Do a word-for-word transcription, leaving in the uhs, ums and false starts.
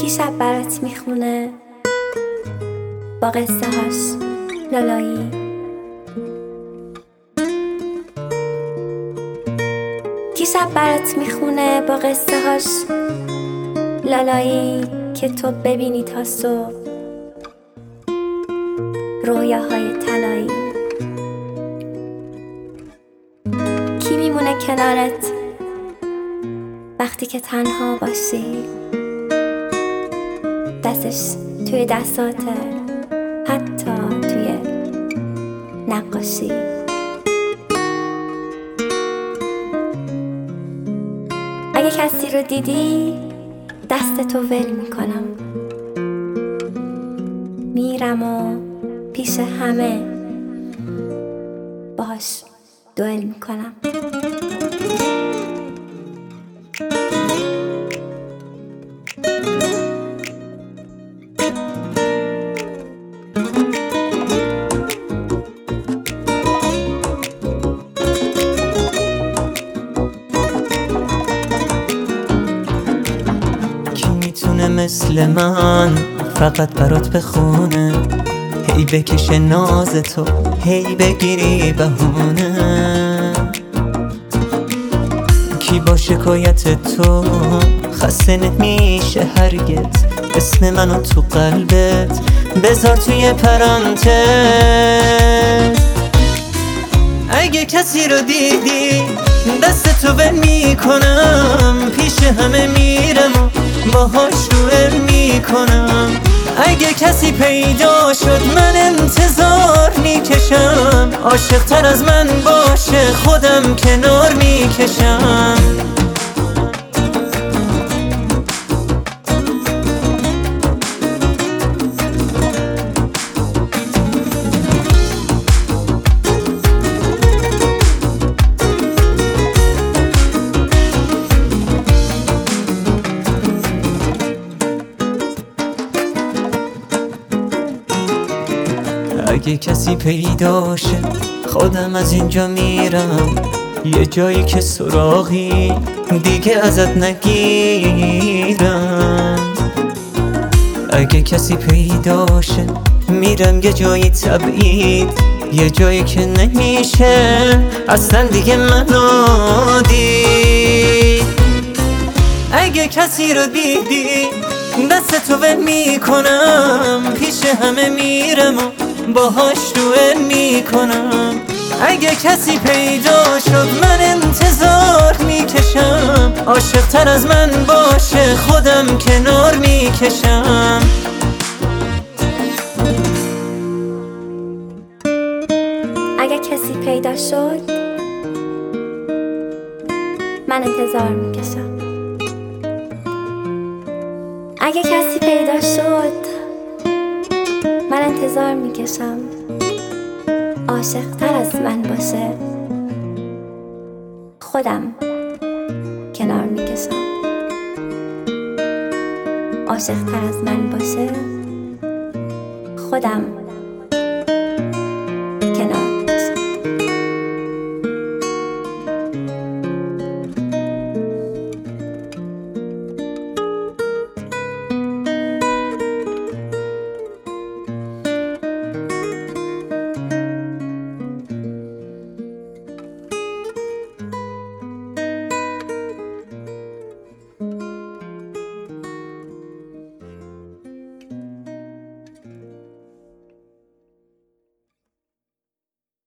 کی شب برات میخونه با قصه هاش لالایی. کی شب برات میخونه با قصه هاش لالایی که تو ببینی تا صبح رویاهای طلایی. کی میمونه کنارت وقتی که تنها باشی، دستش توی دستاته، حتی توی نقاشی. اگه کسی رو دیدی دستتو ول میکنم، میرم و پیش همه باهاش دوئل میکنم. مثل من فقط برات بخونه، هی بکشه ناز تو، هی بگیری بهونه. کی با شکایت تو خسته نمیشه هرگز، اسم منو تو قلبت بذار توی پرانتز. اگه کسی رو دیدی دستتو ول میکنم، پیش همه میرم و باهاش دوئل میکنم. اگه کسی پیدا شد من انتظار میکشم، عاشق تر از من باشه خودم کنار میکشم. اگه کسی پیدا شه خودم از اینجا میرم، یه جایی که سراغی دیگه ازت نگیرم. اگه کسی پیدا شه میرم یه جایی تبعید، یه جایی که نمیشه اصلا دیگه منو دید. اگه کسی رو دیدی دستتو ول میکنم، پیش همه میرم و باهاش دوئل میکنم. اگه کسی پیدا شد من انتظار میکشم، عاشق تر از من باشه خودم کنار میکشم. اگه کسی پیدا شد من انتظار میکشم. اگه کسی پیدا شد من انتظار میکشم، عاشق تر از من باشه خودم کنار میکشم. عاشق تر از من باشه خودم